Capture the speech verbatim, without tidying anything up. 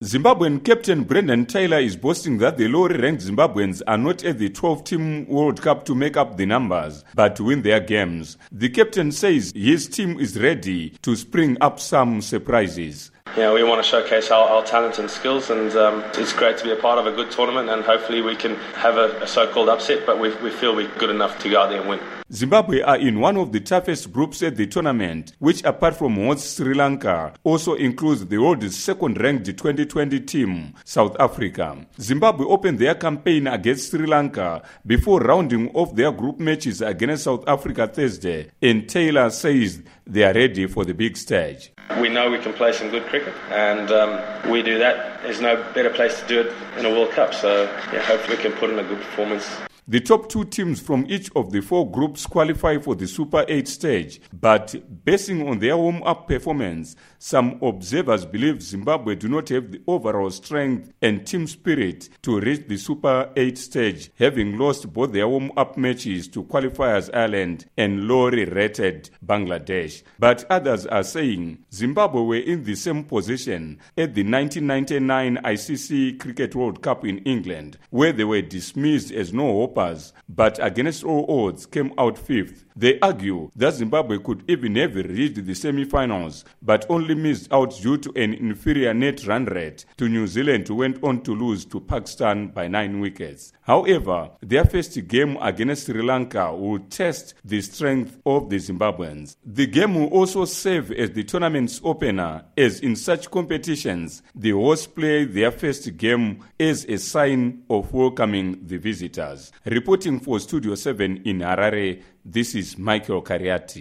Zimbabwean captain Brendan Taylor is boasting that the lowly-ranked Zimbabweans are not at the twelve-team World Cup to make up the numbers, but to win their games. The captain says his team is ready to spring up some surprises. Yeah, we want to showcase our, our talent and skills, and um, it's great to be a part of a good tournament, and hopefully we can have a, a so-called upset, but we, we feel we're good enough to go out there and win. Zimbabwe are in one of the toughest groups at the tournament, which apart from host Sri Lanka, also includes the world's second-ranked twenty twenty team, South Africa. Zimbabwe opened their campaign against Sri Lanka before rounding off their group matches against South Africa Thursday, and Taylor says they are ready for the big stage. We know we can play some good cricket, and um, we do that. There's no better place to do it in a World Cup, so yeah, hopefully we can put in a good performance. The top two teams from each of the four groups qualify for the Super eight stage, but basing on their warm-up performance, some observers believe Zimbabwe do not have the overall strength and team spirit to reach the Super eight stage, having lost both their warm-up matches to qualifiers Ireland and lowly-rated Bangladesh. But others are saying Zimbabwe were in the same position at the nineteen ninety-nine I C C Cricket World Cup in England, where they were dismissed as no-hoppers, but against all odds came out fifth. They argue that Zimbabwe could even have reached the semi-finals, but only missed out due to an inferior net run rate to New Zealand, who went on to lose to Pakistan by nine wickets. However, their first game against Sri Lanka will test the strength of the Zimbabweans. The game will also serve as the tournament's opener, as in such competitions, the hosts play their first game as a sign of welcoming the visitors. Reporting for Studio seven in Harare, this is Michael Kariati.